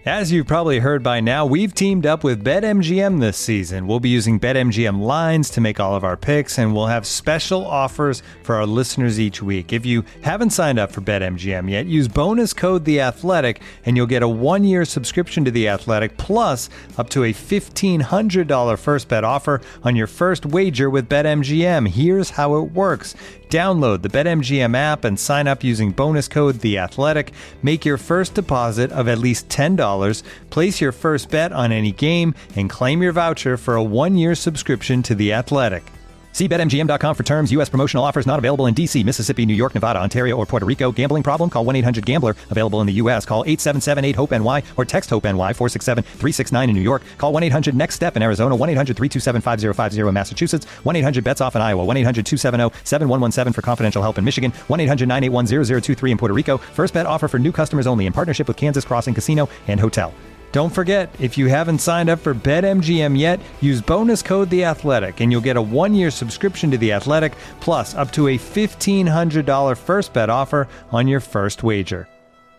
As you've probably heard by now, we've teamed up with BetMGM this season. We'll be using BetMGM lines to make all of our picks, and we'll have special offers for our listeners each week. If you haven't signed up for BetMGM yet, use bonus code The Athletic, and you'll get a 1-year subscription to The Athletic, plus up to a $1,500 first bet offer on your first wager with BetMGM. Here's how it works. Download the BetMGM app and sign up using bonus code The Athletic. Make your first deposit of at least $10. Place your first bet on any game and claim your voucher for a 1-year subscription to The Athletic. See BetMGM.com for terms. U.S. promotional offers not available in D.C., Mississippi, New York, Nevada, Ontario, or Puerto Rico. Gambling problem? Call 1-800-GAMBLER. Available in the U.S. Call 877-8-HOPE-NY or text HOPE-NY 467-369 in New York. Call 1-800-NEXT-STEP in Arizona. 1-800-327-5050 in Massachusetts. 1-800-BETS-OFF in Iowa. 1-800-270-7117 for confidential help in Michigan. 1-800-981-0023 in Puerto Rico. First bet offer for new customers only in partnership with Kansas Crossing Casino and Hotel. Don't forget, if you haven't signed up for BetMGM yet, use bonus code The Athletic, and you'll get a 1-year subscription to The Athletic, plus up to a $1,500 first bet offer on your first wager.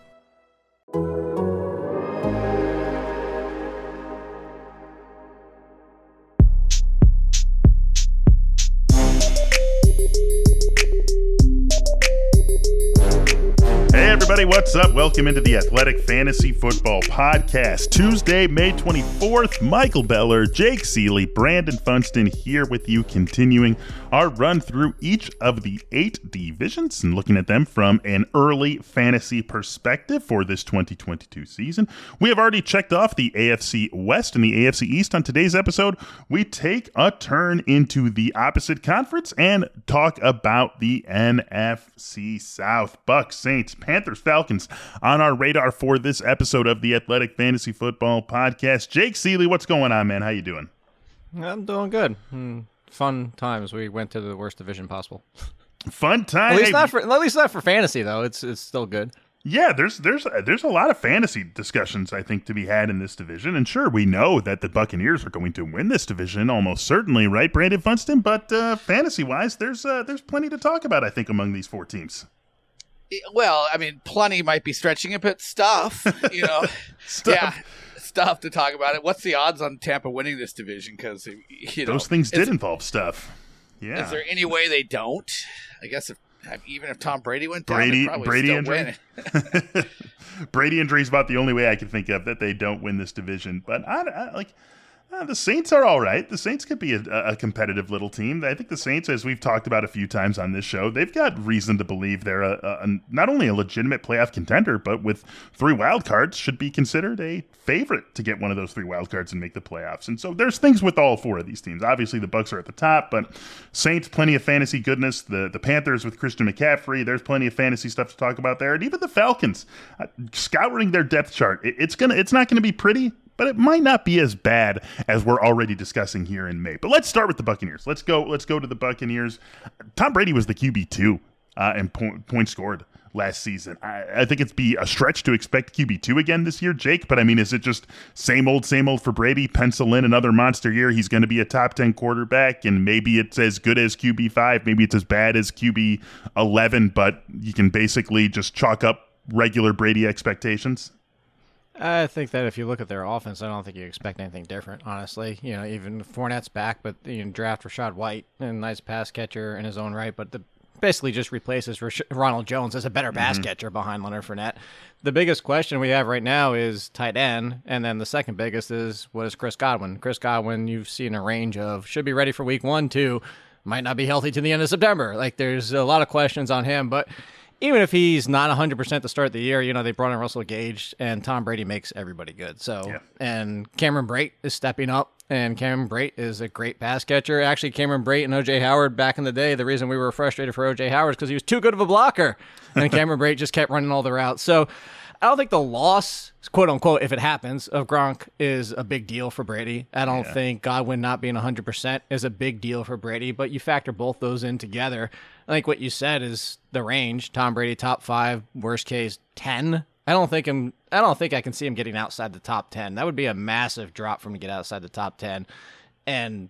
Hey everybody, what's up? Welcome into the Athletic Fantasy Football Podcast. Tuesday, May 24th, Michael Beller, Jake Seeley, Brandon Funston here with you, continuing our run through each of the 8 divisions and looking at them from an early fantasy perspective for this 2022 season. We have already checked off the AFC West and the AFC East. On today's episode, we take a turn into the opposite conference and talk about the NFC South. Bucs, Saints, Panthers, Falcons on our radar for this episode of the Athletic Fantasy Football Podcast. Jake Seeley, what's going on, man? How you doing? I'm doing good. Fun times. We went to the worst division possible. Fun time. At least not for fantasy though. It's still good. Yeah, there's a lot of fantasy discussions, I think, to be had in this division. And sure, we know that the Buccaneers are going to win this division, almost certainly, right, Brandon Funston? But fantasy-wise, there's plenty to talk about, I think, among these 4 teams. Well, I mean, plenty might be stretching it, but stuff, stuff to talk about it. What's the odds on Tampa winning this division? Because those things did involve stuff. Yeah. Is there any way they don't? I guess even if Tom Brady went down, Brady still injury. Brady injury is about the only way I can think of that they don't win this division. But the Saints are all right. The Saints could be a competitive little team. I think the Saints, as we've talked about a few times on this show, they've got reason to believe they're not only a legitimate playoff contender, but with 3 wild cards, should be considered a favorite to get one of those 3 wild cards and make the playoffs. And so there's things with all 4 of these teams. Obviously, the Bucs are at the top, but Saints, plenty of fantasy goodness. The Panthers with Christian McCaffrey, there's plenty of fantasy stuff to talk about there. And even the Falcons, scouring their depth chart, it's not gonna be pretty, but it might not be as bad as we're already discussing here in May. But let's start with the Buccaneers. Let's go to the Buccaneers. Tom Brady was the QB2 in points scored last season. I think it'd be a stretch to expect QB2 again this year, Jake. But I mean, is it just same old for Brady? Pencil in another monster year. He's going to be a top 10 quarterback, and maybe it's as good as QB5. Maybe it's as bad as QB11. But you can basically just chalk up regular Brady expectations. I think that if you look at their offense, I don't think you expect anything different, honestly. Even Fournette's back, but draft Rachaad White, a nice pass catcher in his own right, but basically just replaces Ronald Jones as a better pass catcher behind Leonard Fournette. The biggest question we have right now is tight end, and then the second biggest is, what is Chris Godwin? Chris Godwin, you've seen a range of should be ready for week 1, 2, might not be healthy to the end of September. There's a lot of questions on him, but even if he's not 100% to start the year, they brought in Russell Gage, and Tom Brady makes everybody good. And Cameron Brate is stepping up, and Cameron Brate is a great pass catcher. Actually, Cameron Brate and O.J. Howard back in the day, the reason we were frustrated for O.J. Howard is because he was too good of a blocker, and Cameron Brate just kept running all the routes. So I don't think the loss, quote unquote, if it happens, of Gronk is a big deal for Brady. I don't think Godwin not being 100% is a big deal for Brady, but you factor both those in together. I think what you said is the range. Tom Brady top 5, worst case 10. I don't think I can see him getting outside the top 10. That would be a massive drop for him to get outside the top 10. And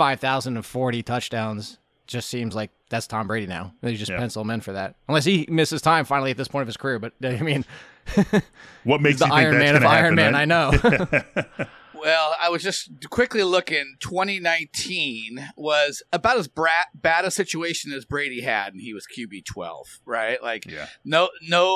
5,040 touchdowns just seems like that's Tom Brady now. You just pencil him in for that. Unless he misses time finally at this point of his career. But, I mean, What makes the you think Iron that's Man of gonna Iron happen, Man? right? I know. Well, I was just quickly looking. 2019 was about as bad a situation as Brady had, and he was QB 12, right? Like, no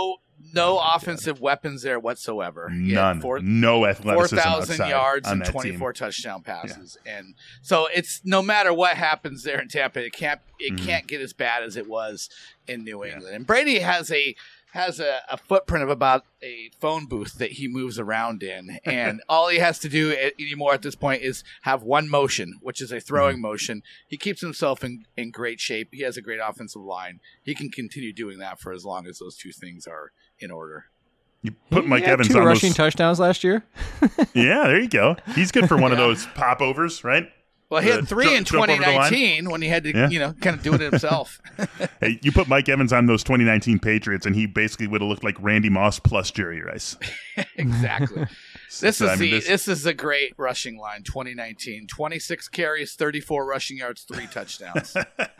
offensive weapons there whatsoever. None. No athleticism 4,000 yards and that 24 touchdown passes, and so it's no matter what happens there in Tampa, it can't get as bad as it was in New England. And Brady has a footprint of about a phone booth that he moves around in, and all he has to do anymore at this point is have one motion, which is a throwing motion. He keeps himself in great shape. He has a great offensive line. He can continue doing that for as long as those two things are in order. You put Mike had Evans 2 on rushing those... touchdowns last year. Yeah, there you go. He's good for one of those popovers, right? Well, he had 3 in 2019 when he had to, kind of do it himself. Hey, you put Mike Evans on those 2019 Patriots, and he basically would have looked like Randy Moss plus Jerry Rice. Exactly. This is a great rushing line. 2019, 26 carries, 34 rushing yards, 3 touchdowns.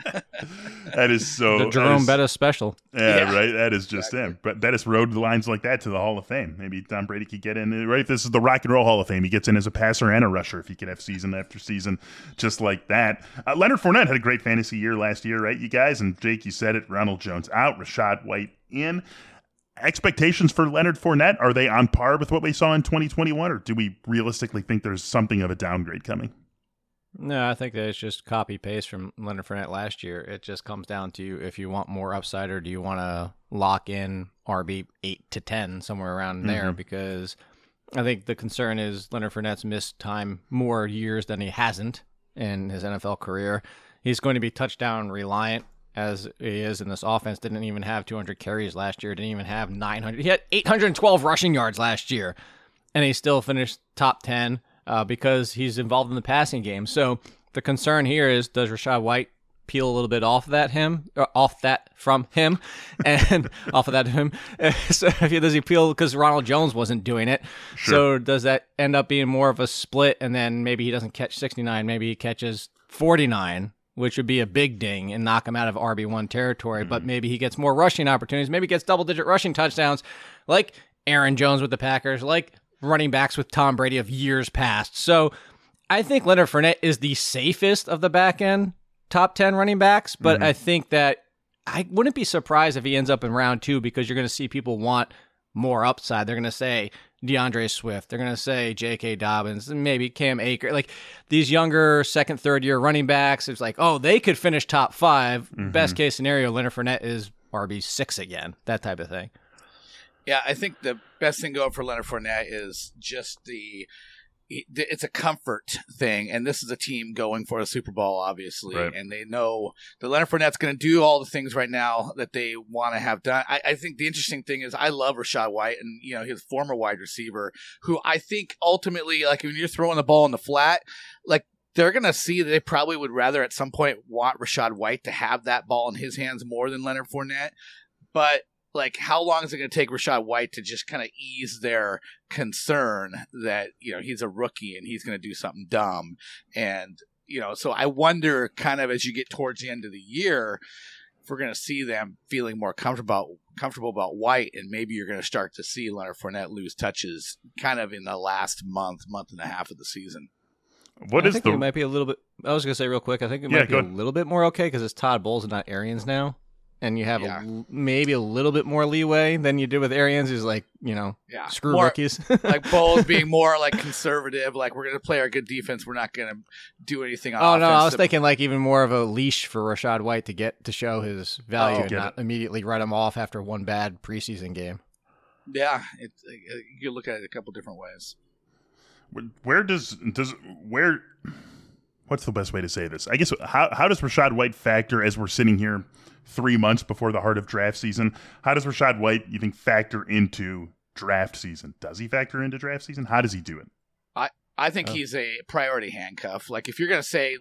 That is so. The Jerome Bettis special. Yeah, right. That is just him. But Bettis rode lines like that to the Hall of Fame. Maybe Tom Brady could get in. Right, if this is the Rock and Roll Hall of Fame, he gets in as a passer and a rusher. If he could have season after season just like that. Leonard Fournette had a great fantasy year last year, right, you guys? And Jake, you said it. Ronald Jones out, Rachaad White in. Expectations for Leonard Fournette, are they on par with what we saw in 2021, or do we realistically think there's something of a downgrade coming? No, I think that it's just copy-paste from Leonard Fournette last year. It just comes down to if you want more upside or do you want to lock in RB 8 to 10, somewhere around there, because I think the concern is Leonard Fournette's missed time more years than he hasn't in his NFL career. He's going to be touchdown reliant as he is in this offense. Didn't even have 200 carries last year. Didn't even have 900. He had 812 rushing yards last year, and he still finished top 10 because he's involved in the passing game. So the concern here is, does Rachaad White peel a little bit off that from him? So does he peel because Ronald Jones wasn't doing it? Sure. So does that end up being more of a split, and then maybe he doesn't catch 69, maybe he catches 49, which would be a big ding and knock him out of RB1 territory, but maybe he gets more rushing opportunities, maybe gets double-digit rushing touchdowns like Aaron Jones with the Packers, like running backs with Tom Brady of years past. So I think Leonard Fournette is the safest of the back-end top 10 running backs, but I think that I wouldn't be surprised if he ends up in round 2 because you're going to see people want more upside. They're going to say DeAndre Swift. They're going to say J.K. Dobbins, and maybe Cam Akers. Like these younger second, third year running backs, it's like, oh, they could finish top 5. Best case scenario, Leonard Fournette is RB6 again, that type of thing. Yeah, I think the best thing going for Leonard Fournette is just it's a comfort thing, and this is a team going for a Super Bowl, obviously, right. And they know that Leonard Fournette's going to do all the things right now that they want to have done. I think the interesting thing is I love Rachaad White, and his former wide receiver, who I think ultimately, like when you're throwing the ball in the flat, like they're going to see that they probably would rather at some point want Rachaad White to have that ball in his hands more than Leonard Fournette, but like, how long is it going to take Rachaad White to just kind of ease their concern that, he's a rookie and he's going to do something dumb? And, so I wonder kind of as you get towards the end of the year, if we're going to see them feeling more comfortable about White, and maybe you're going to start to see Leonard Fournette lose touches kind of in the last month and a half of the season. I think it might be a little bit, I was going to say real quick, I think it might be a little bit more okay because it's Todd Bowles and not Arians now. And you have maybe a little bit more leeway than you did with Arians, who's like, screw more, rookies. Like Bowles being more like conservative, like we're going to play our good defense. We're not going to do anything on offense. No, I was thinking like even more of a leash for Rachaad White to show his value and not immediately write him off after one bad preseason game. Yeah, you look at it a couple different ways. What's the best way to say this? I guess how does Rachaad White factor as we're sitting here 3 months before the heart of draft season? How does Rachaad White, you think, factor into draft season? Does he factor into draft season? How does he do it? I think he's a priority handcuff. Like if you're going to say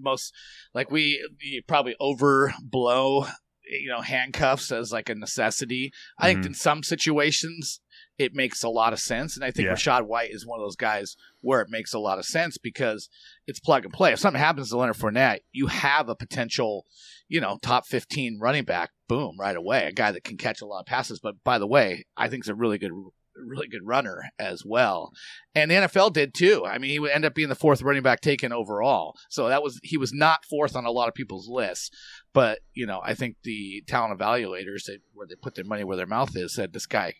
you probably overblow, handcuffs as like a necessity. I think in some situations it makes a lot of sense. And I think Rachaad White is one of those guys where it makes a lot of sense because it's plug and play. If something happens to Leonard Fournette, you have a potential, top 15 running back, boom, right away, a guy that can catch a lot of passes. But by the way, I think he's a really good runner as well. And the NFL did too. I mean, he would end up being the 4th running back taken overall. So he was not 4th on a lot of people's lists. But, I think the talent evaluators where they put their money where their mouth is said this guy,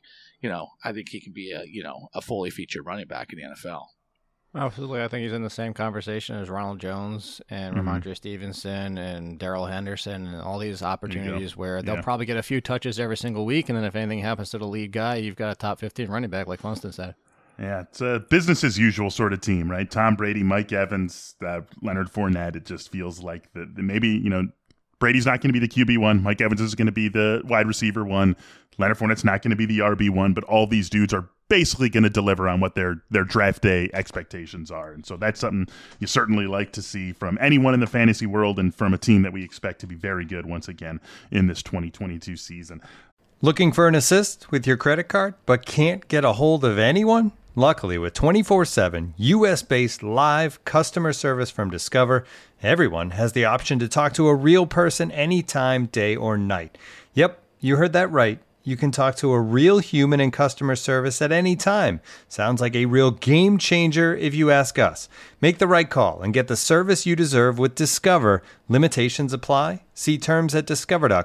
I think he can be a fully featured running back in the NFL. Absolutely. I think he's in the same conversation as Ronald Jones and Ramondre Stevenson and Darrell Henderson and all these opportunities where they'll probably get a few touches every single week. And then if anything happens to the lead guy, you've got a top 15 running back like Funston said. Yeah, it's a business as usual sort of team, right? Tom Brady, Mike Evans, Leonard Fournette. It just feels like maybe, Brady's not going to be the QB1. Mike Evans is going to be the wide receiver 1. Leonard Fournette's not going to be the RB1, but all these dudes are basically going to deliver on what their draft day expectations are. And so that's something you certainly like to see from anyone in the fantasy world and from a team that we expect to be very good once again in this 2022 season. Looking for an assist with your credit card, but can't get a hold of anyone? Luckily, with 24/7 U.S.-based live customer service from Discover, everyone has the option to talk to a real person anytime, day or night. Yep, you heard that right. You can talk to a real human in customer service at any time. Sounds like a real game changer if you ask us. Make the right call and get the service you deserve with Discover. Limitations apply. See terms at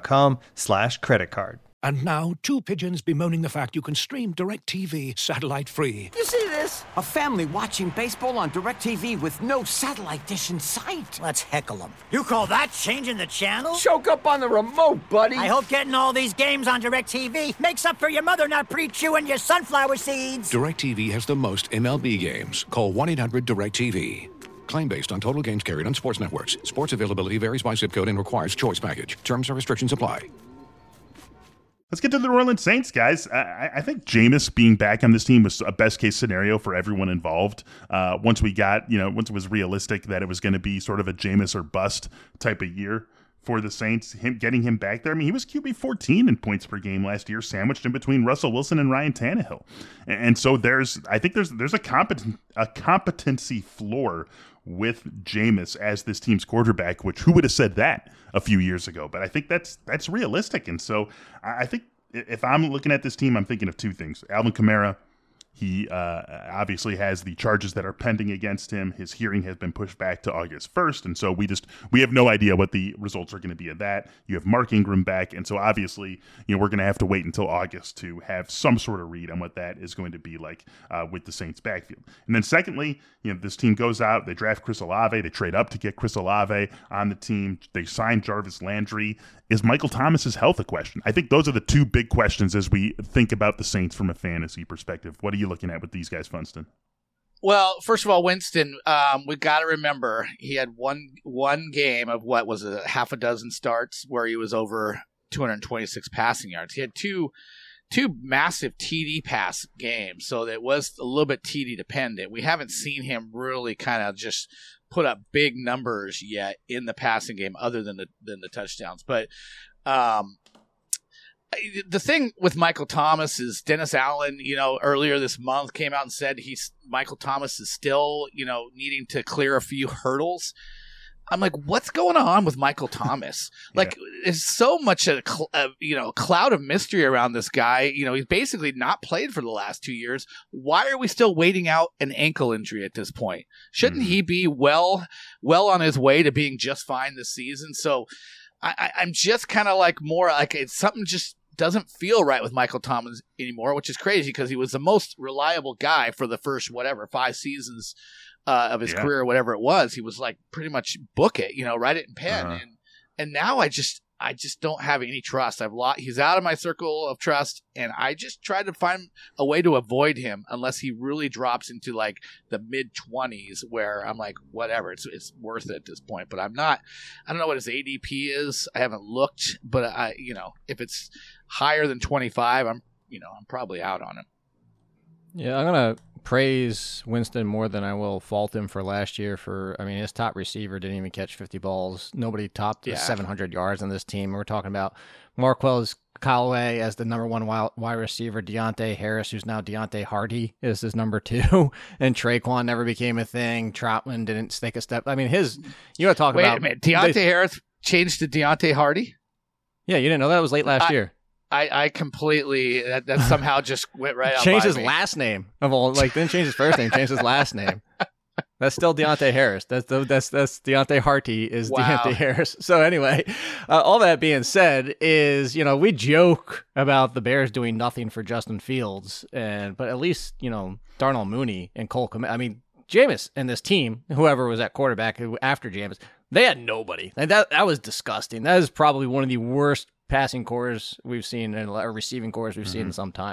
discover.com/creditcard. And now, 2 pigeons bemoaning the fact you can stream DirecTV satellite-free. You see this? A family watching baseball on DirecTV with no satellite dish in sight. Let's heckle them. You call that changing the channel? Choke up on the remote, buddy. I hope getting all these games on DirecTV makes up for your mother not pre-chewing your sunflower seeds. DirecTV has the most MLB games. Call 1-800-DirecTV. Claim based on total games carried on sports networks. Sports availability varies by zip code and requires choice package. Terms and restrictions apply. Let's get to the New Orleans Saints, guys. I think Jameis being back on this team was a best-case scenario for everyone involved. Once it was realistic that it was going to be sort of a Jameis or bust type of year for the Saints, getting him back there. I mean, he was QB 14 in points per game last year, sandwiched in between Russell Wilson and Ryan Tannehill. And so there's a competency floor with Jameis as this team's quarterback, which who would have said that a few years ago? But I think that's realistic. And so I think if I'm looking at this team, I'm thinking of 2 things. Alvin Kamara, he obviously has the charges that are pending against him. His hearing has been pushed back to August 1st. And so we have no idea what the results are going to be of that. You have Mark Ingram back. And so obviously, we're going to have to wait until August to have some sort of read on what that is going to be like with the Saints backfield. And then secondly, this team goes out, they draft Chris Olave, they trade up to get Chris Olave on the team. They sign Jarvis Landry. Is Michael Thomas's health a question? I think those are the 2 big questions as we think about the Saints from a fantasy perspective. What are you looking at with these guys, Funston? Well, first of all, Winston, we got to remember he had one game of what was it, half a dozen starts where he was over 226 passing yards. He had two massive TD pass games, so it was a little bit TD dependent. We haven't seen him really kind of just put up big numbers yet in the passing game other than the touchdowns. But the thing with Michael Thomas is Dennis Allen, earlier this month came out and said Michael Thomas is still, needing to clear a few hurdles. I'm like, what's going on with Michael Thomas? There's so much a cloud of mystery around this guy. He's basically not played for the last 2 years. Why are we still waiting out an ankle injury at this point? Shouldn't he be well on his way to being just fine this season? So I'm just kind of it's something just doesn't feel right with Michael Thomas anymore, which is crazy because he was the most reliable guy for the first 5 seasons of his career, whatever it was. He was like pretty much book it, write it in pen. And now I just don't have any trust. He's out of my circle of trust, and I just try to find a way to avoid him unless he really drops into like the mid-20s where I'm like, whatever, it's worth it at this point. But I don't know what his ADP is. I haven't looked, but if it's higher than 25, I'm probably out on him. Yeah, I'm going to praise Winston more than I will fault him for last year. His top receiver didn't even catch 50 balls. Nobody topped the 700 yards on this team. We're talking about Marquez Callaway as the number one wide receiver. Deontay Harris, who's now Deontay Hardy, is his number 2. And Traquan never became a thing. Troutman didn't take a step. I mean, you want to talk about... Wait a minute. Deontay Harris changed to Deontay Hardy? Yeah, you didn't know that was late last year. I completely that somehow just went right out. Changed his last name of all, didn't change his first name, changed his last name. That's still Deontay Harris. That's Deontay Harty is Deontay Harris. So anyway, all that being said is, we joke about the Bears doing nothing for Justin Fields, but at least, Darnell Mooney and Cole Kmet. I mean, Jameis and this team, whoever was at quarterback after Jameis, they had nobody. That was disgusting. That is probably one of the worst passing cores we've seen and receiving cores we've seen in some time.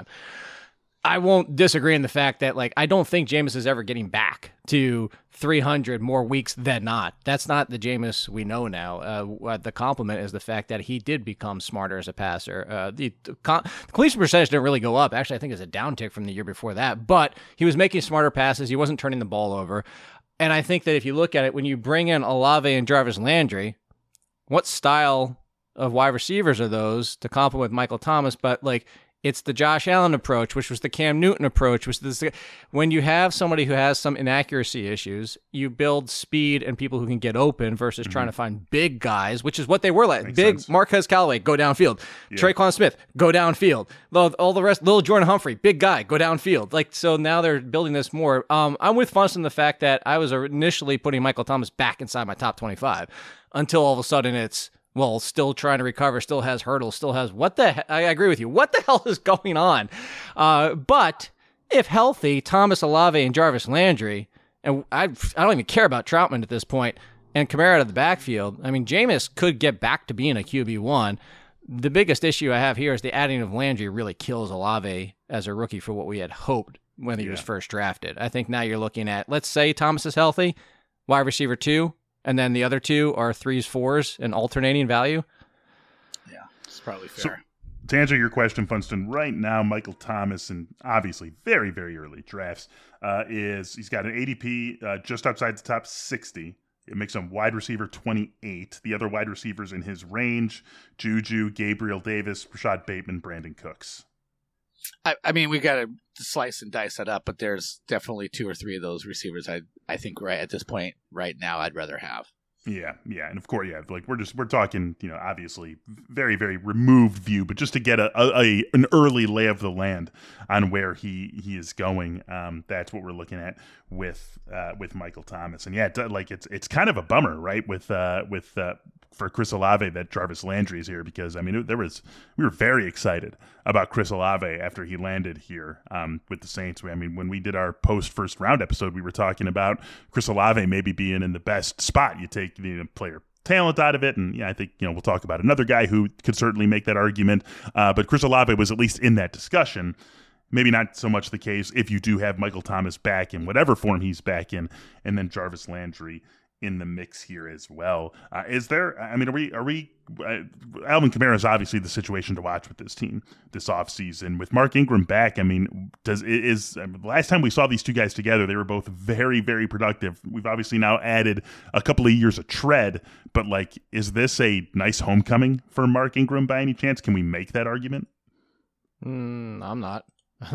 I won't disagree in the fact that I don't think Jameis is ever getting back to 300 more weeks than not. That's not the Jameis we know now. The compliment is the fact that he did become smarter as a passer. The completion percentage didn't really go up. Actually, I think it's a downtick from the year before that, but he was making smarter passes. He wasn't turning the ball over. And I think that if you look at it, when you bring in Olave and Jarvis Landry, what style of wide receivers are those to complement Michael Thomas? But it's the Josh Allen approach, which was the Cam Newton approach, when you have somebody who has some inaccuracy issues, you build speed and people who can get open versus trying to find big guys, which is what they were like. Makes big sense. Marquez Callaway, go downfield. Yeah. Traquan Smith, go downfield. All the rest, Lil Jordan Humphrey, big guy, go downfield. So now they're building this more. I'm with Funston the fact that I was initially putting Michael Thomas back inside my top 25 until all of a sudden it's, still trying to recover, still has hurdles, still has I agree with you. What the hell is going on? But if healthy, Thomas, Olave, and Jarvis Landry, and I don't even care about Troutman at this point, and Kamara out of the backfield, I mean, Jameis could get back to being a QB1. The biggest issue I have here is the adding of Landry really kills Olave as a rookie for what we had hoped when he was first drafted. I think now you're looking at, let's say Thomas is healthy, wide receiver 2, and then the other 2 are 3s, 4s, and alternating value. Yeah, it's probably fair. So, to answer your question, Funston, right now, Michael Thomas, and obviously very, very early drafts, he's got an ADP just outside the top 60. It makes him wide receiver 28. The other wide receivers in his range, Juju, Gabriel Davis, Rashad Bateman, Brandon Cooks. I mean, we got to slice and dice that up, but there's definitely 2 or 3 of those receivers I think right at this point, right now, I'd rather have. Yeah, and of course, we're talking, obviously very, very removed view, but just to get an early lay of the land on where he is going, that's what we're looking at with Michael Thomas, and it's kind of a bummer, right? For Chris Olave that Jarvis Landry is here, because I mean we were very excited about Chris Olave after he landed here with the Saints. When we did our post first round episode, we were talking about Chris Olave maybe being in the best spot. You take the player talent out of it, and I think we'll talk about another guy who could certainly make that argument. But Chris Olave was at least in that discussion. Maybe not so much the case if you do have Michael Thomas back in whatever form he's back in, and then Jarvis Landry in the mix here as well. Are we Alvin Kamara is obviously the situation to watch with this team this offseason. With Mark Ingram back, the last time we saw these two guys together, they were both very, very productive. We've obviously now added a couple of years of tread, but is this a nice homecoming for Mark Ingram by any chance? Can we make that argument? I'm not.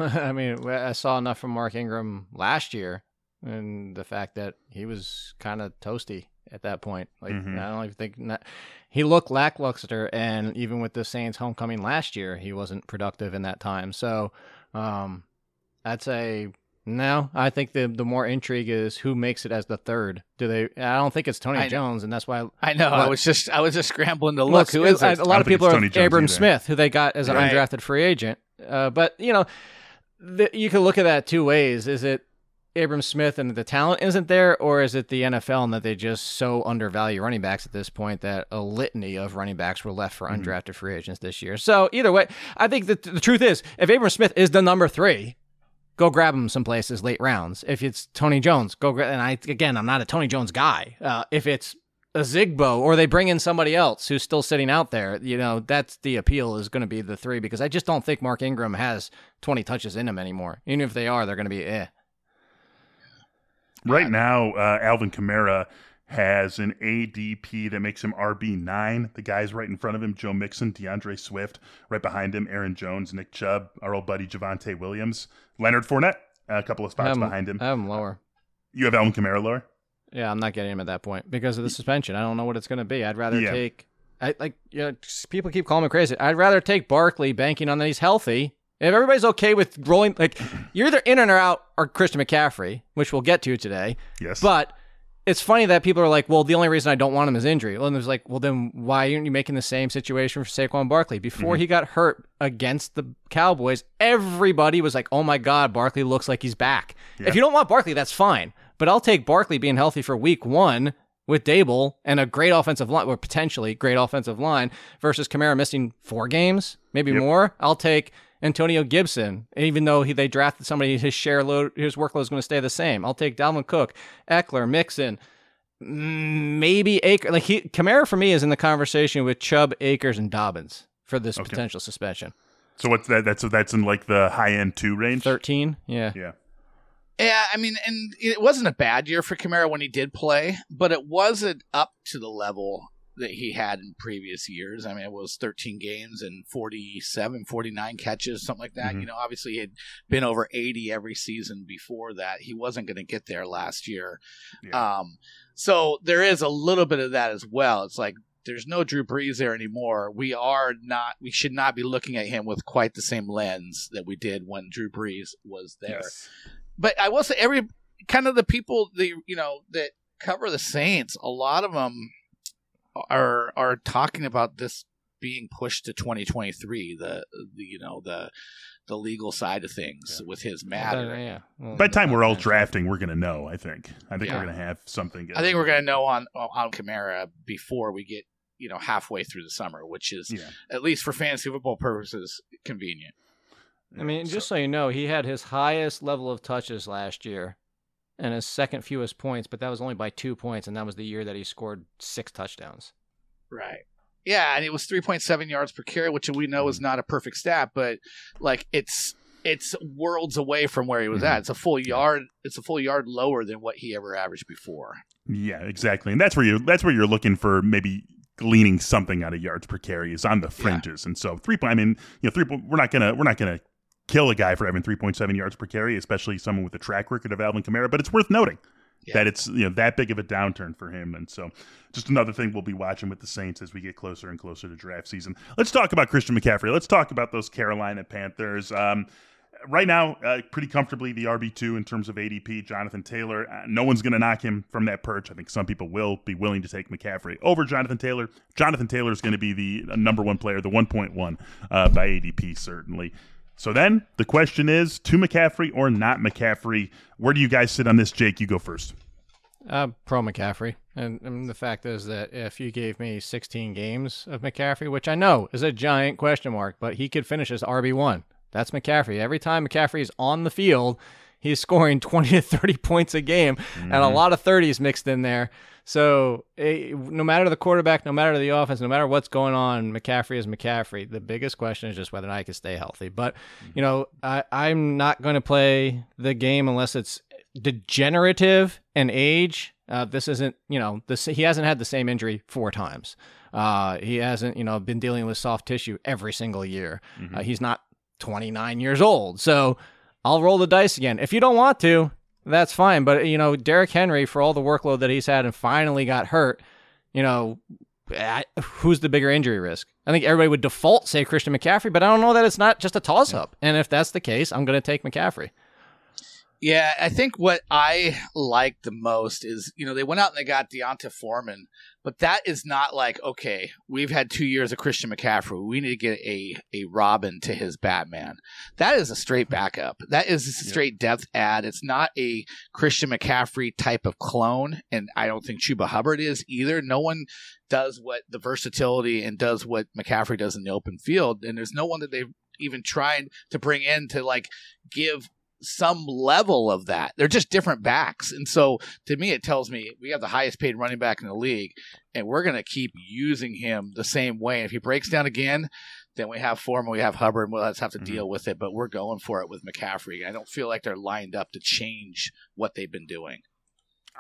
I saw enough from Mark Ingram last year, and the fact that he was kind of toasty at that point. I don't even think he looked lackluster, and even with the Saints homecoming last year, he wasn't productive in that time. So I'd say no. I think the more intrigue is who makes it as the third. I don't think it's Tony Jones, and that's why I know. I was just scrambling to look. Who is it? A lot of people are Abram Smith, who they got as an undrafted free agent. But you can look at that 2 ways. Is it Abram Smith and the talent isn't there, or is it the NFL and that they just so undervalue running backs at this point that a litany of running backs were left for undrafted free agents this year? So either way, I think that the truth is, if Abram Smith is the number 3, go grab him some places late rounds. If it's Tony Jones, go grab. And I'm not a Tony Jones guy. If it's a Zigbo, or they bring in somebody else who's still sitting out there, that's the appeal is going to be the 3, because I just don't think Mark Ingram has 20 touches in him anymore. Even if they are, they're going to be Right now, Alvin Kamara has an ADP that makes him RB9. The guys right in front of him, Joe Mixon, DeAndre Swift. Right behind him, Aaron Jones, Nick Chubb, our old buddy Javonte Williams. Leonard Fournette, a couple of spots behind him. I have him lower. You have Alvin Kamara lower? Yeah, I'm not getting him at that point because of the suspension. I don't know what it's going to be. I'd rather take people keep calling me crazy. I'd rather take Barkley banking on that he's healthy. If everybody's okay with rolling, you're either in or out or Christian McCaffrey, which we'll get to today. Yes. But it's funny that people are like, well, the only reason I don't want him is injury. Well, and there's like, well, then why aren't you making the same situation for Saquon Barkley? Before he got hurt against the Cowboys, everybody was like, oh my God, Barkley looks like he's back. Yeah. If you don't want Barkley, that's fine. But I'll take Barkley being healthy for week 1 with Dable and a great offensive line, or potentially great offensive line, versus Kamara missing 4 games, maybe more. I'll take Antonio Gibson, even though they drafted somebody, his workload is going to stay the same. I'll take Dalvin Cook, Eckler, Mixon, maybe Akers. Kamara for me is in the conversation with Chubb, Akers, and Dobbins for this potential suspension. So what's that? That's in like the high end 2 range. 13, yeah. Yeah, I mean, and it wasn't a bad year for Kamara when he did play, but it wasn't up to the level that he had in previous years. I mean, it was 13 games and 49 catches, something like that. Obviously he had been over 80 every season before that. He wasn't going to get there last year. Yeah. So there is a little bit of that as well. It's like, there's no Drew Brees there anymore. We should not be looking at him with quite the same lens that we did when Drew Brees was there. Yes. But I will say the people that cover the Saints, a lot of them are talking about this being pushed to 2023. The legal side of things with his matter. Well, by the time we're all drafting, we're going to know. I think we're going to have something. I think we're going to know on Kamara before we get halfway through the summer, which is at least for fantasy football purposes convenient. I mean, just so you know, he had his highest level of touches last year and his second fewest points, but that was only by 2 points, and that was the year that he scored 6 touchdowns. Right. Yeah, and it was 3.7 yards per carry, which we know is not a perfect stat, but it's worlds away from where he was at. It's a full yard lower than what he ever averaged before. Yeah, exactly. And that's where you're looking for maybe gleaning something out of yards per carry is on the fringes. And so 3 point, I mean, 3 point, we're not gonna kill a guy for having 3.7 yards per carry, especially someone with a track record of Alvin Kamara, but it's worth noting that it's that big of a downturn for him. And so just another thing we'll be watching with the Saints as we get closer and closer to draft season. Let's talk about Christian McCaffrey. Let's talk about those Carolina Panthers. Right now, pretty comfortably the RB2 in terms of ADP, Jonathan Taylor. No one's going to knock him from that perch. I think some people will be willing to take McCaffrey over Jonathan Taylor. Jonathan Taylor is going to be the number 1 player, the 1.1 by ADP, certainly. So then the question is, to McCaffrey or not McCaffrey? Where do you guys sit on this? Jake, you go first. Pro McCaffrey. And the fact is that if you gave me 16 games of McCaffrey, which I know is a giant question mark, but he could finish as RB1. That's McCaffrey. Every time McCaffrey is on the field, he's scoring 20 to 30 points a game, and a lot of 30s mixed in there. So no matter the quarterback, no matter the offense, no matter what's going on, McCaffrey is McCaffrey. The biggest question is just whether or not he can stay healthy. But, I'm not going to play the game unless it's degenerative and age. This isn't, he hasn't had the same injury 4 times. He hasn't, been dealing with soft tissue every single year. He's not 29 years old. So I'll roll the dice again. If you don't want to, that's fine. But, Derrick Henry, for all the workload that he's had and finally got hurt, who's the bigger injury risk? I think everybody would default say Christian McCaffrey, but I don't know that it's not just a toss-up. And if that's the case, I'm going to take McCaffrey. Yeah, I think what I like the most is, they went out and they got D'Onta Foreman, but that is not like, okay, we've had 2 years of Christian McCaffrey. We need to get a Robin to his Batman. That is a straight backup. That is a straight depth add. It's not a Christian McCaffrey type of clone, and I don't think Chuba Hubbard is either. No one does what the versatility and does what McCaffrey does in the open field, and there's no one that they've even tried to bring in to give some level of that. They're just different backs. And so to me, it tells me we have the highest paid running back in the league, and we're going to keep using him the same way. And if he breaks down again, then we have Foreman, we have Hubbard, and we'll have to deal with it. But we're going for it with McCaffrey. I don't feel like they're lined up to change what they've been doing.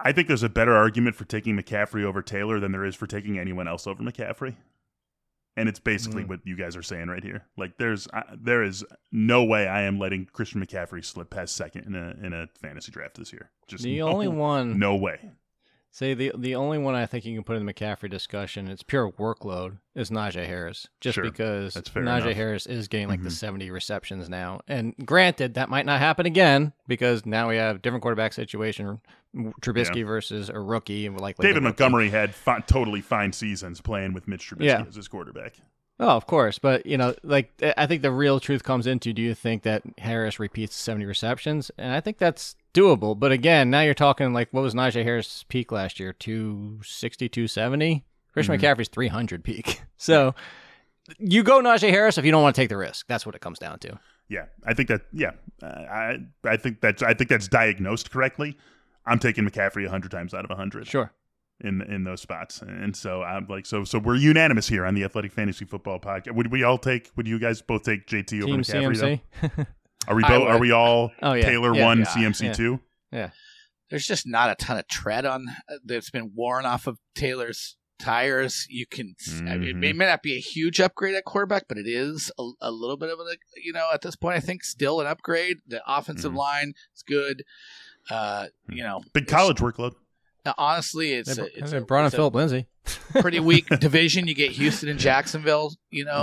I think there's a better argument for taking McCaffrey over Taylor than there is for taking anyone else over McCaffrey. And it's basically what you guys are saying right here. Like, there is no way I am letting Christian McCaffrey slip past second in a fantasy draft this year. Just only one. No way. Say the only one I think you can put in the McCaffrey discussion, it's pure workload, is Najee Harris. Just Sure. because That's fair Najee enough. Harris is getting like the 70 receptions now. And granted, that might not happen again because now we have different quarterback situation. Trubisky versus a rookie. And likely David the rookie. Montgomery had totally fine seasons playing with Mitch Trubisky as his quarterback. Oh, of course. But, like, I think the real truth comes into, do you think that Harris repeats 70 receptions? And I think that's doable. But again, now you're talking like, what was Najee Harris' peak last year? 260, 270? Christian McCaffrey's 300 peak. So you go Najee Harris if you don't want to take the risk. That's what it comes down to. Yeah, I think that. Yeah, I think that's diagnosed correctly. I'm taking McCaffrey 100 times out of 100. Sure. In those spots, and so I'm like, so we're unanimous here on the Athletic Fantasy Football Podcast. Would you guys both take JT over Team McCaffrey? CMC? Are we both? Are we all Oh, yeah. Taylor Yeah, 1, yeah, CMC 2? Yeah. There's just not a ton of tread on that's been worn off of Taylor's tires. You can, I mean, it may not be a huge upgrade at quarterback, but it is a little bit of a, at this point, I think still an upgrade. The offensive line is good. Big college workload. Honestly, it's Braun and Philip Lindsay. pretty weak division. You get Houston and Jacksonville,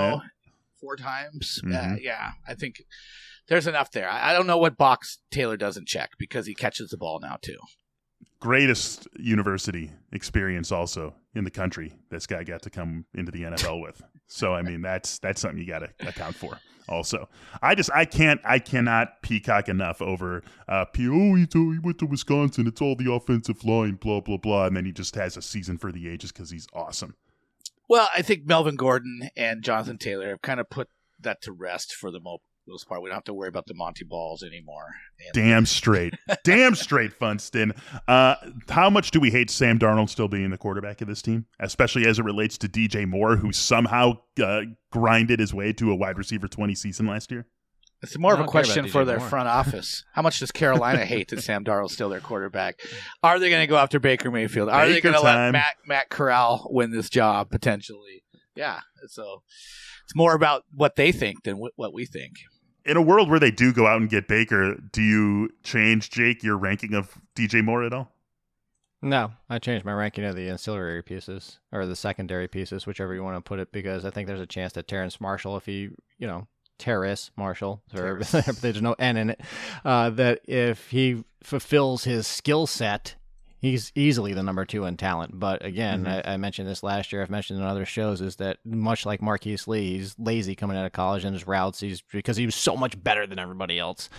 4 times. Yeah, I think there's enough there. I don't know what box Taylor doesn't check because he catches the ball now too. Greatest university experience also in the country this guy got to come into the NFL with. So I mean that's something you got to account for. Also, I cannot peacock enough over he went to Wisconsin. It's all the offensive line, blah blah blah, and then he just has a season for the ages because he's awesome. Well, I think Melvin Gordon and Jonathan Taylor have kind of put that to rest for the most part. We don't have to worry about the Monty Balls anymore. Damn straight, Funston. How much do we hate Sam Darnold still being the quarterback of this team, especially as it relates to DJ Moore, who somehow grinded his way to a wide receiver 20 season last year? It's more of a don't care about question DJ for their Moore. front office. How much does Carolina hate that Sam Darnold's still their quarterback? Are they going to go after Baker Mayfield? Are they Baker going to let time. Matt Corral win this job potentially? Yeah. So it's more about what they think than what we think. In a world where they do go out and get Baker, do you change, Jake, your ranking of DJ Moore at all? No, I changed my ranking of the ancillary pieces or the secondary pieces, whichever you want to put it, because I think there's a chance that Terrace Marshall, if he, Terrace Marshall, or there's no N in it, that if he fulfills his skill set, he's easily the number 2 in talent. But again, I mentioned this last year, I've mentioned in other shows, is that much like Marquise Lee, he's lazy coming out of college in his routes because he was so much better than everybody else.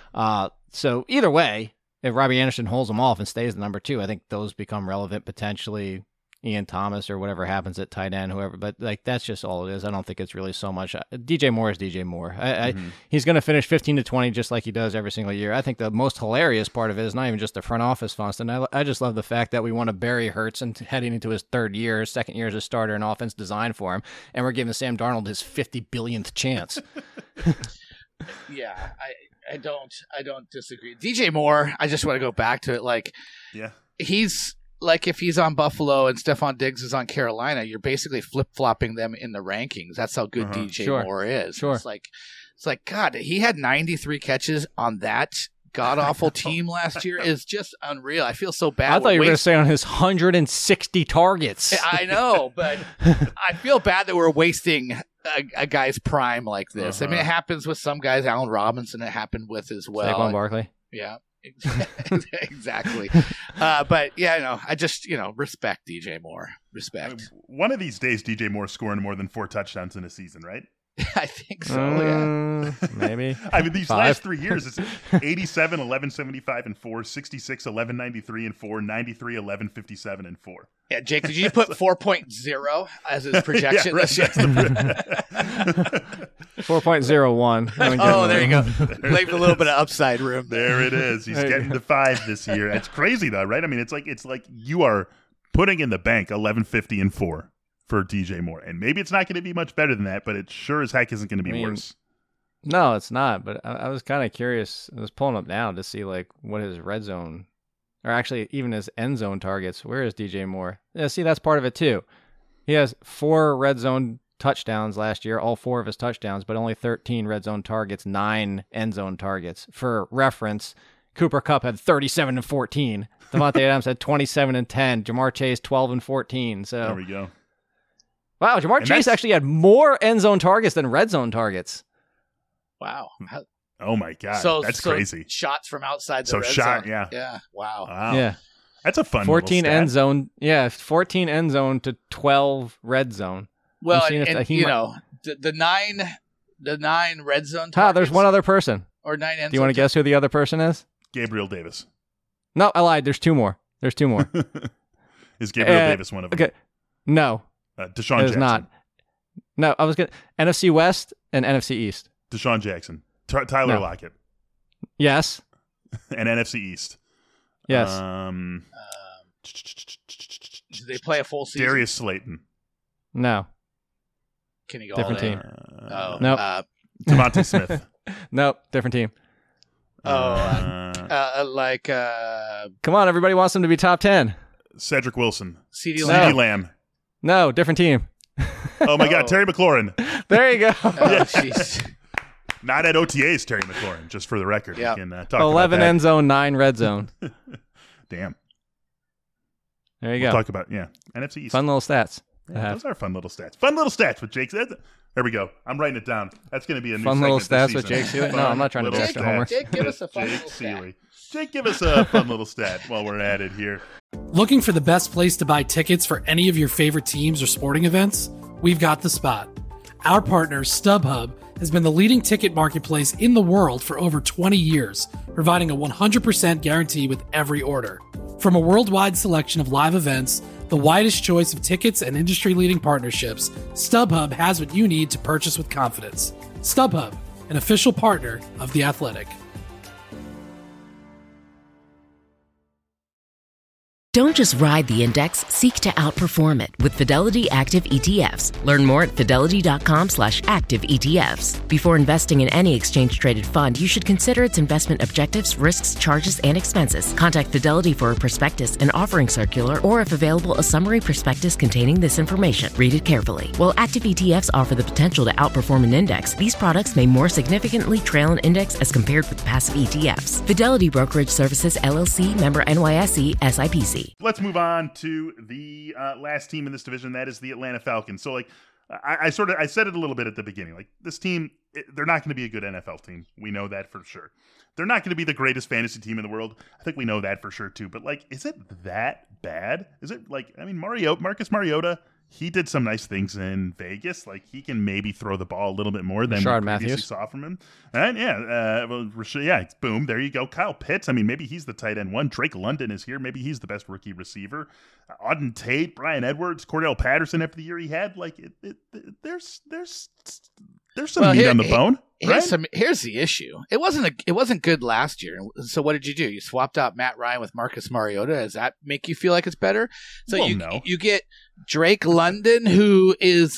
So either way, if Robbie Anderson holds them off and stays the number 2, I think those become relevant potentially. Ian Thomas or whatever happens at tight end, whoever. But like that's just all it is. I don't think it's really so much. DJ Moore is DJ Moore. He's going to finish 15 to 20 just like he does every single year. I think the most hilarious part of it is not even just the front office, Funston. I just love the fact that we want to bury Hurts and heading into his 3rd year, 2nd year as a starter and offense designed for him, and we're giving Sam Darnold his 50 billionth chance. Yeah, I don't disagree. DJ Moore, I just want to go back to it. Like, he's like if he's on Buffalo and Stephon Diggs is on Carolina, you're basically flip-flopping them in the rankings. That's how good DJ Moore is. Sure. It's like God, he had 93 catches on that god-awful team last year is just unreal. I feel so bad. I thought you were going to say on his 160 targets. I know, but I feel bad that we're wasting a guy's prime like this. I mean, it happens with some guys. Allen Robinson, it happened with as well. Saquon Barkley. Yeah. Exactly. But yeah, I just, respect DJ Moore. Respect. One of these days, DJ Moore scoring more than 4 touchdowns in a season, right? I think so, yeah. Maybe. I mean, these 5. last 3 years, it's 87, 1175, and 4, 66, 1193, and 4, 93, 1157, and 4. Yeah, Jake, did you put 4.0 as his projection this year? 4.01. Oh, there you go. Leave a little bit of upside room there. There it is. He's getting to 5 this year. It's crazy, though, right? I mean, it's like you are putting in the bank 1150 and 4 for DJ Moore. And maybe it's not going to be much better than that, but it sure as heck isn't going to be worse. No, it's not. But I was kind of curious. I was pulling up now to see like what his red zone or actually even his end zone targets. Where is DJ Moore? Yeah, see, that's part of it too. He has 4 red zone touchdowns last year, all 4 of his touchdowns, but only 13 red zone targets, 9 end zone targets. For reference, Cooper Kupp had 37 and 14. Devontae Adams had 27 and 10. Jamar Chase 12 and 14. So there we go. Wow, Jamar Chase actually had more end zone targets than red zone targets. Wow. Oh my God, that's crazy. Shots from outside the red zone. Yeah. Wow. Yeah. That's a fun 14 little stat. end zone. Yeah, 14 end zone to 12 red zone. Well, the 9 red zone targets. There's one other person. Or 9 end zone. Do you want to guess who the other person is? Gabriel Davis. No, I lied. There's 2 more. Is Gabriel Davis one of them? Okay. No. Deshaun it is Jackson. not. No, I was going to NFC West and NFC East. Deshaun Jackson. Tyler Lockett. Yes. And NFC East. Yes. Do they play a full season? Darius Slayton. No. Kenny Galladay. Different team. No. Devontae Smith. Nope. Different team. Uh, Come on, everybody wants them to be top 10. Cedric Wilson. CeeDee CeeDee Lamb. No, different team. Oh my God, Terry McLaurin. There you go. Jeez. Not at OTAs, Terry McLaurin, just for the record. Yep. We can talk 11 about that. end zone, 9 red zone. Damn. There you We'll go. talk about, NFC East. Fun little stats. Yeah, those are fun little stats. Fun little stats with Jake. There we go. I'm writing it down. That's going to be a new Fun little segment stats this with Jake season. Seeley? No, I'm not trying to do Little extra homework. Jake, give us a with fun Jake little stat. Seeley. Jake, give us a fun little stat while we're at it here. Looking for the best place to buy tickets for any of your favorite teams or sporting events? We've got the spot. Our partner, StubHub, has been the leading ticket marketplace in the world for over 20 years, providing a 100% guarantee with every order. From a worldwide selection of live events, the widest choice of tickets and industry-leading partnerships, StubHub has what you need to purchase with confidence. StubHub, an official partner of The Athletic. Don't just ride the index, seek to outperform it with Fidelity Active ETFs. Learn more at fidelity.com/active ETFs. Before investing in any exchange-traded fund, you should consider its investment objectives, risks, charges, and expenses. Contact Fidelity for a prospectus, an offering circular, or if available, a summary prospectus containing this information. Read it carefully. While active ETFs offer the potential to outperform an index, these products may more significantly trail an index as compared with passive ETFs. Fidelity Brokerage Services, LLC, member NYSE, SIPC. Let's move on to the last team in this division. That is the Atlanta Falcons. So, I said it a little bit at the beginning. This team, they're not going to be a good NFL team. We know that for sure. They're not going to be the greatest fantasy team in the world. I think we know that for sure too. But is it that bad? Is it Marcus Mariota? He did some nice things in Vegas. He can maybe throw the ball a little bit more than we previously saw from him. And boom, there you go. Kyle Pitts. Maybe he's the tight end one. Drake London is here. Maybe he's the best rookie receiver. Auden Tate, Bryan Edwards, Cordell Patterson after the year he had. There's some meat on the bone. Here's the issue. It wasn't good last year. So what did you do? You swapped out Matt Ryan with Marcus Mariota. Does that make you feel like it's better? So you get Drake London, who is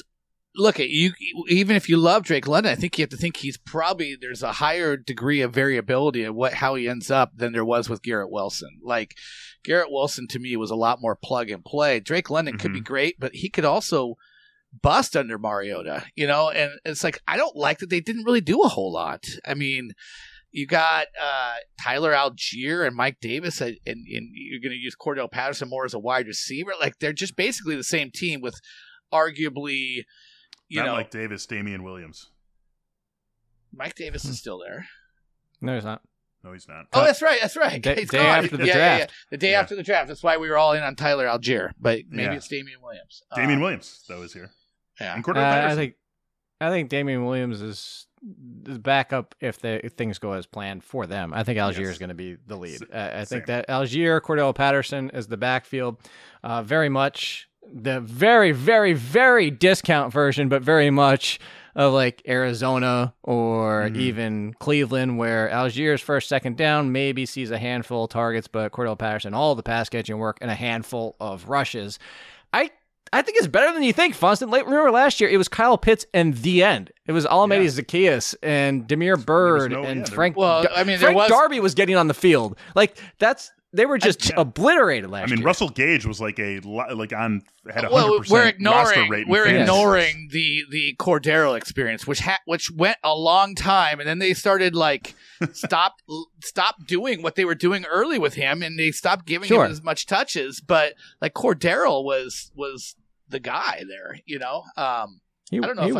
even if you love Drake London, I think you have to think there's a higher degree of variability in how he ends up than there was with Garrett Wilson. Garrett Wilson to me was a lot more plug and play. Drake London could be great, but he could also bust under Mariota, and it's I don't like that they didn't really do a whole lot. You got Tyler Algier and Mike Davis, and you're going to use Cordell Patterson more as a wide receiver. They're just basically the same team with arguably, Mike Davis, Damian Williams. Mike Davis is still there. No, he's not. No, he's not. Oh, that's right. Day after the draft. Yeah. The day after the draft. That's why we were all in on Tyler Algier, but maybe it's Damian Williams. Damian Williams, though, is here. Yeah. And Cordell Patterson. I think Damian Williams is backup if things go as planned for them. I think Algier is going to be the lead. I think that Algier, Cordell Patterson is the backfield. Very much the very, very, very discount version, but very much of Arizona or even Cleveland, where Algier's first, second down maybe sees a handful of targets, but Cordell Patterson, all the pass catching work and a handful of rushes. I think it's better than you think, Funston. Remember last year, it was Kyle Pitts and the end. It was Alameda Zaccheaus and Demir Byrd and Frank. Frank Darby was getting on the field. they were just obliterated last year. Russell Gage was had 100% roster rate. We're ignoring the Cordero experience, which went a long time, and then they started stop doing what they were doing early with him, and they stopped giving him as much touches. But Cordero was the guy there, I don't know.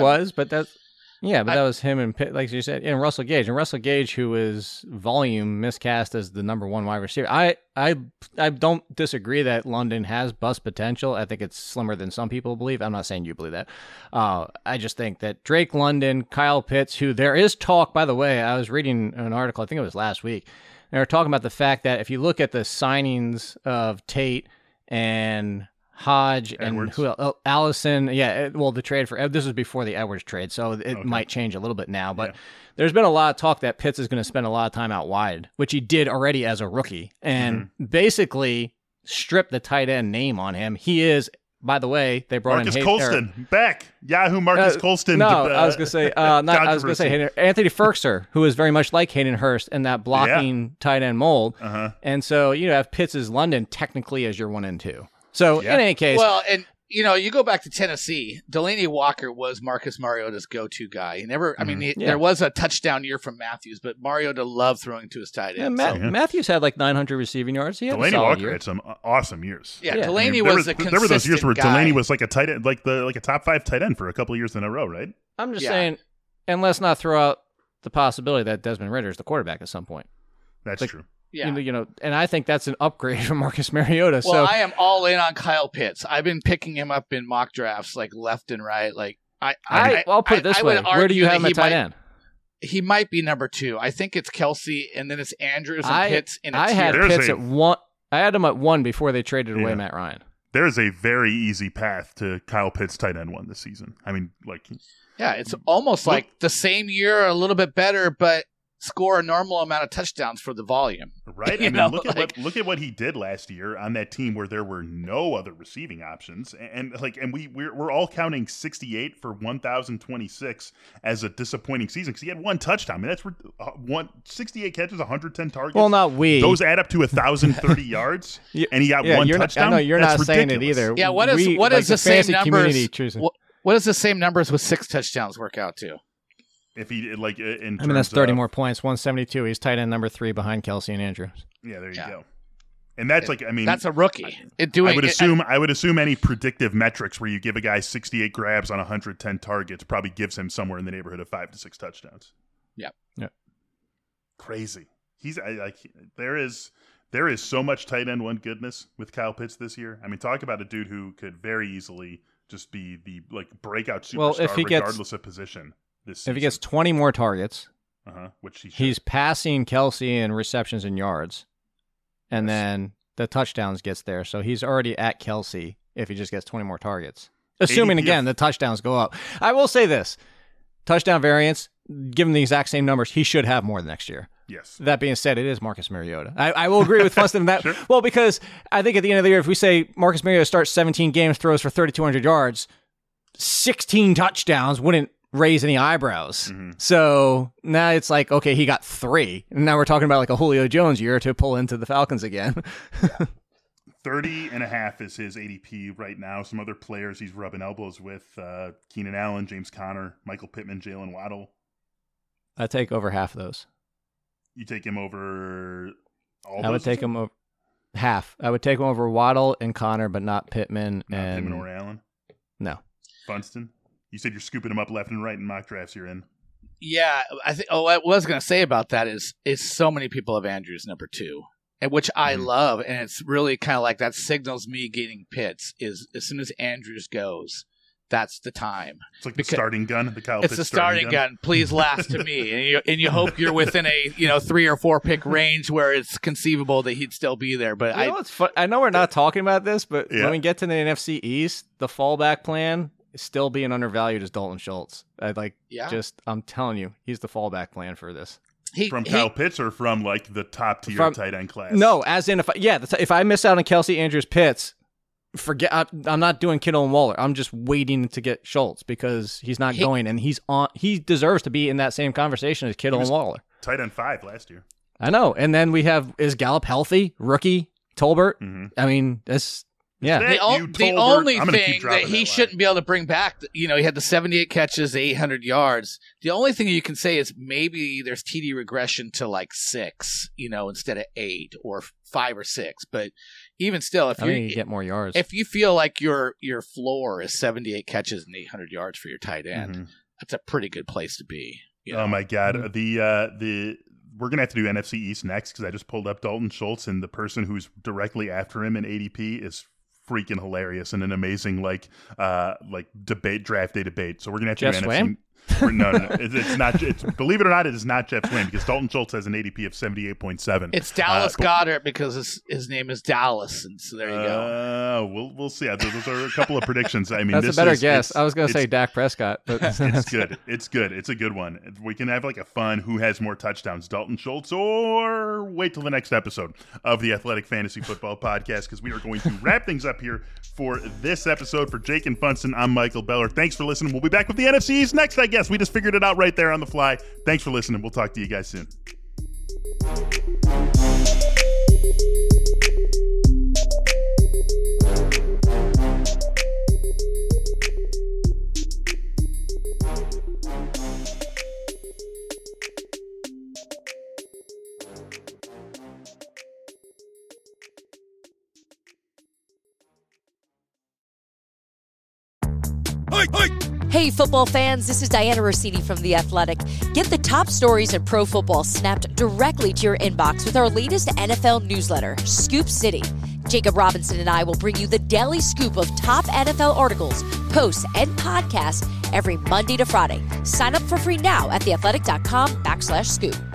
That was him and Pitt, like you said, and Russell Gage. And Russell Gage, who is volume miscast as the number one wide receiver. I don't disagree that London has bust potential. I think it's slimmer than some people believe. I'm not saying you believe that. I just think that Drake London, Kyle Pitts, who there is talk, by the way, I was reading an article, I think it was last week. They were talking about the fact that if you look at the signings of Tate and Hodge Edwards. And who else? Allison. Yeah, the trade for this was before the Edwards trade, so it might change a little bit now. But there's been a lot of talk that Pitts is going to spend a lot of time out wide, which he did already as a rookie, and basically stripped the tight end name on him. He is, by the way, they brought Marcus Colston back. Yahoo Marcus Colston. No, I was going to say Anthony Ferkser, who is very much like Hayden Hurst in that blocking tight end mold. And so you have Pitts as London technically as your 1 and 2. So in any case, you go back to Tennessee. Delaney Walker was Marcus Mariota's go-to guy. He never, there was a touchdown year from Matthews, but Mariota loved throwing to his tight end. Matthews had 900 receiving yards. He had Delaney Walker had some awesome years. Delaney was a consistent There were those years where guy. Delaney was like a tight end, like a top 5 tight end for a couple of years in a row, right? I'm just saying, and let's not throw out the possibility that Desmond Ridder is the quarterback at some point. That's true. Yeah. And I think that's an upgrade from Marcus Mariota. Well, I am all in on Kyle Pitts. I've been picking him up in mock drafts left and right. I'll put it this way: where do you have him at tight end? He might be number 2. I think it's Kelsey, and then it's Andrews and Pitts. I had Pitts at 1. I had him at 1 before they traded away Matt Ryan. There's a very easy path to Kyle Pitts tight end 1 this season. It's almost like the same year, a little bit better, but score a normal amount of touchdowns for the volume. Right? Look at what he did last year on that team where there were no other receiving options. And we're all counting 68 for 1,026 as a disappointing season because he had 1 touchdown. 68 catches, 110 targets. Well, not we. Those add up to 1,030 yards, and he got 1 touchdown. No, you're That's not ridiculous. saying it either. Yeah, what is the same numbers? What does the same numbers with 6 touchdowns work out to? If he that's 30 more points, 172. He's tight end number 3 behind Kelsey and Andrews. Yeah, there you go. And that's that's a rookie. I would assume any predictive metrics where you give a guy 68 grabs on 110 targets probably gives him somewhere in the neighborhood of 5 to 6 touchdowns. Yeah. Crazy. He's there is so much tight end 1 goodness with Kyle Pitts this year. Talk about a dude who could very easily just be the breakout superstar regardless of position. If he gets 20 more targets, which he's passing Kelsey in receptions and yards, and then the touchdowns gets there. So he's already at Kelsey if he just gets 20 more targets. Assuming, again, the touchdowns go up. I will say this. Touchdown variance, given the exact same numbers, he should have more next year. Yes. That being said, it is Marcus Mariota. I will agree with Funston that. Sure. Well, because I think at the end of the year, if we say Marcus Mariota starts 17 games, throws for 3,200 yards, 16 touchdowns wouldn't raise any eyebrows. So now it's okay, he got 3. And now we're talking about a Julio Jones year to pull into the Falcons again. 30.5 is his ADP right now. Some other players he's rubbing elbows with, Keenan Allen, James Conner, Michael Pittman, Jalen Waddle. I take over half of those. You take him over all those? I would take him over half. I would take him over Waddle and Conner, but not Pittman. Pittman or Allen? No. Funston? You said you're scooping them up left and right in mock drafts you're in. Yeah, I think. What I was going to say about that is so many people have Andrews number 2, and which I love, and it's really kind of that signals me getting Pitts. Is as soon as Andrews goes, that's the time. It's like the starting gun, the Kyle It's Pitts the starting gun. Please last to me, and you hope you're within a 3 or 4 pick range where it's conceivable that he'd still be there. But I know we're not talking about this, but when we get to the NFC East, the fallback plan. Still being undervalued as Dalton Schultz. I'm telling you, he's the fallback plan for this. From Kyle Pitts or from the top tier tight end class? No, as in if I miss out on Kelsey, Andrews, Pitts, forget. I'm not doing Kittle and Waller. I'm just waiting to get Schultz because he's not going, and he deserves to be in that same conversation as Kittle and Waller. Tight end 5 last year. I know. And then we have, is Gallup healthy? Rookie? Tolbert? I mean, that's... Yeah. The only thing that he shouldn't be able to bring back, he had the 78 catches, 800 yards. The only thing you can say is maybe there's TD regression to like 6, instead of 8 or 5 or 6. But even still, if you get more yards, if you feel like your floor is 78 catches and 800 yards for your tight end, that's a pretty good place to be. Oh my God, we're going to have to do NFC East next because I just pulled up Dalton Schultz, and the person who's directly after him in ADP is freaking hilarious and an amazing draft day debate. So we're going to have to do NFC. No. It's not. Believe it or not, it is not Jeff Swain because Dalton Schultz has an ADP of 78.7. It's Dallas Goedert because his name is Dallas, and so there you go. We'll see. Those are a couple of predictions. I mean, that's a better guess. I was going to say Dak Prescott, but it's good. It's good. It's a good one. We can have like a fun who has more touchdowns, Dalton Schultz, or wait till the next episode of the Athletic Fantasy Football Podcast because we are going to wrap things up here for this episode. For Jake and Funston, I'm Michael Beller. Thanks for listening. We'll be back with the NFC East next, I guess. We just figured it out right there on the fly. Thanks for listening. We'll talk to you guys soon. Hey, football fans, this is Diana Rossini from The Athletic. Get the top stories in pro football snapped directly to your inbox with our latest NFL newsletter, Scoop City. Jacob Robinson and I will bring you the daily scoop of top NFL articles, posts, and podcasts every Monday to Friday. Sign up for free now at theathletic.com/scoop.